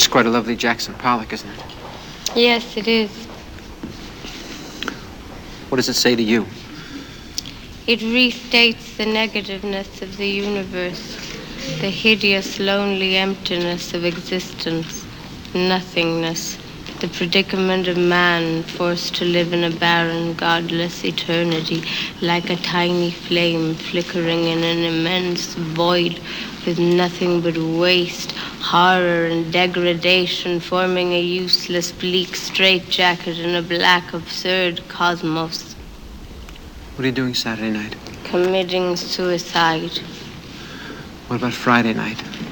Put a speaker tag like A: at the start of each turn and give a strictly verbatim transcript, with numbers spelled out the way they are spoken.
A: That's quite a lovely Jackson Pollock, isn't it?
B: Yes, it is.
A: What does it say to you?
B: It restates the negativeness of the universe, the hideous, lonely emptiness of existence, nothingness, the predicament of man forced to live in a barren, godless eternity, like a tiny flame flickering in an immense void with nothing but waste, horror, and degradation, forming a useless, bleak straitjacket in a black, absurd cosmos.
A: What are you doing Saturday night?
B: Committing suicide.
A: What about Friday night?